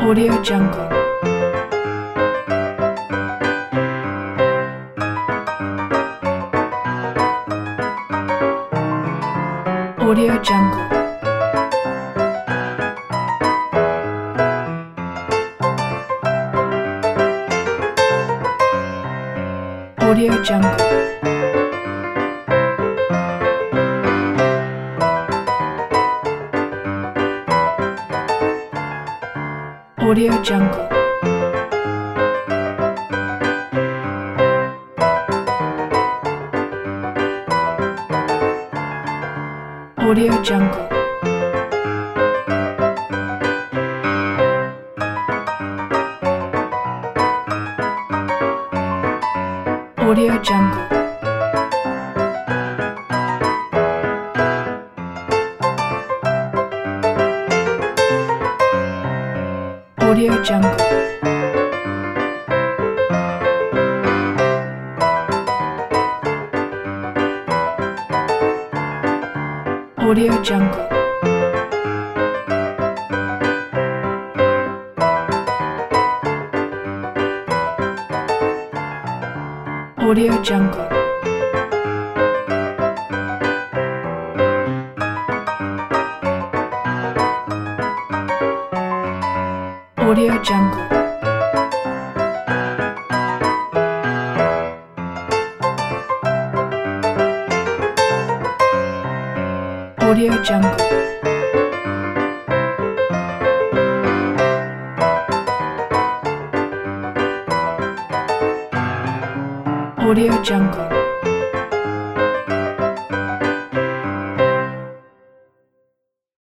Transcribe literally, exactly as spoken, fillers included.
Audio Jungle. Audio Jungle. Audio Jungle. Audio Jungle. Audio Jungle. Audio Jungle. Audio Jungle. Audio Jungle. Audio Jungle. Audio Jungle. Audio Jungle. Audio Jungle.